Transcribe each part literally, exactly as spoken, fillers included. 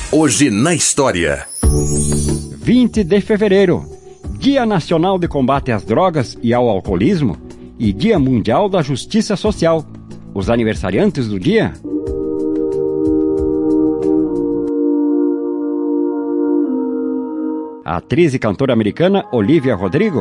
Hoje na história. vinte de fevereiro, Dia Nacional de Combate às Drogas e ao Alcoolismo e Dia Mundial da Justiça Social. Os aniversariantes do dia: a atriz e cantora americana Olivia Rodrigo,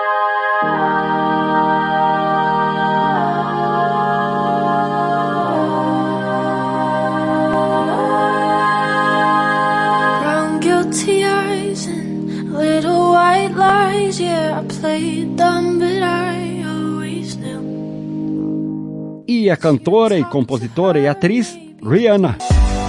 e a cantora e compositora e atriz Rihanna.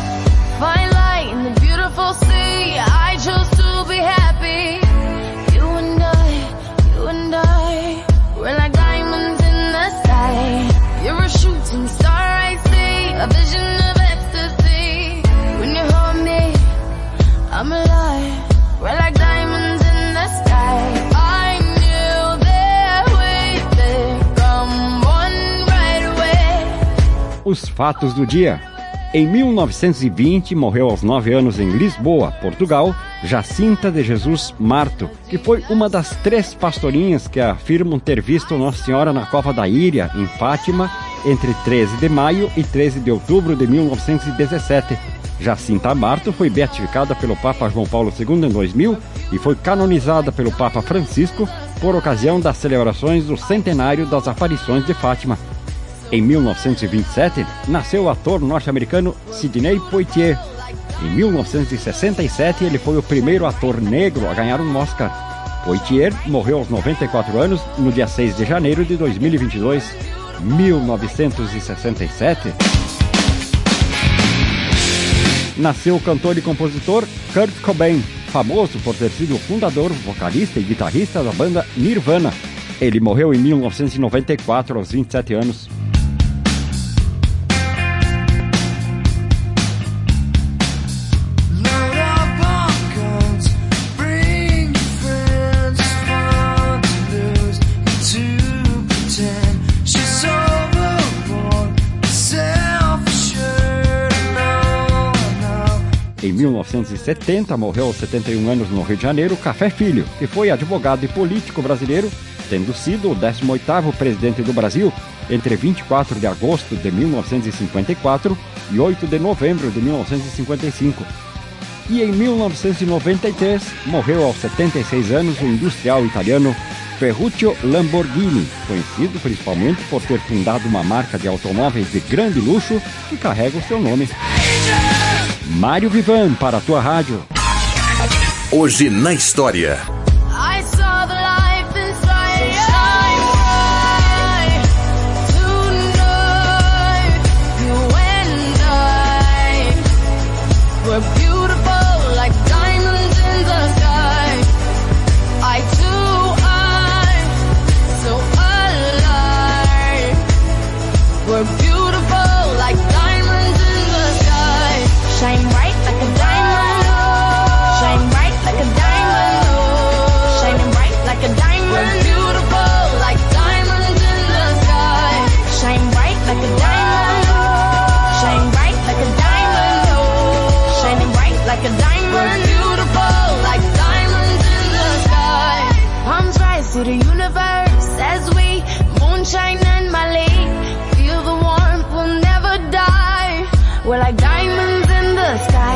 Os fatos do dia. Em mil novecentos e vinte, morreu aos nove anos em Lisboa, Portugal, Jacinta de Jesus Marto, que foi uma das três pastorinhas que afirmam ter visto Nossa Senhora na Cova da Íria, em Fátima, entre treze de maio e treze de outubro de mil novecentos e dezessete. Jacinta Marto foi beatificada pelo Papa João Paulo segundo em dois mil e foi canonizada pelo Papa Francisco por ocasião das celebrações do centenário das aparições de Fátima. Em mil novecentos e vinte e sete, nasceu o ator norte-americano Sidney Poitier. Em mil novecentos e sessenta e sete, ele foi o primeiro ator negro a ganhar um Oscar. Poitier morreu aos noventa e quatro anos no dia seis de janeiro de dois mil e vinte e dois. mil novecentos e sessenta e sete. Nasceu o cantor e compositor Kurt Cobain, famoso por ter sido o fundador, vocalista e guitarrista da banda Nirvana. Ele morreu em mil novecentos e noventa e quatro, aos vinte e sete anos. Em mil novecentos e setenta, morreu aos setenta e um anos no Rio de Janeiro Café Filho, que foi advogado e político brasileiro, tendo sido o décimo oitavo presidente do Brasil entre vinte e quatro de agosto de mil novecentos e cinquenta e quatro e oito de novembro de mil novecentos e cinquenta e cinco. E em mil novecentos e noventa e três, morreu aos setenta e seis anos o industrial italiano Ferruccio Lamborghini, conhecido principalmente por ter fundado uma marca de automóveis de grande luxo que carrega o seu nome. Mário Vivan, para a tua rádio. Hoje na história. To the universe as we moonshine and Malay. Feel the warmth, we'll never die. We're like diamonds in the sky.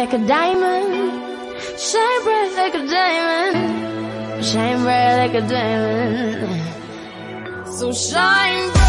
like a diamond. Shine bright like a diamond. Shine bright like a diamond. So shine bright.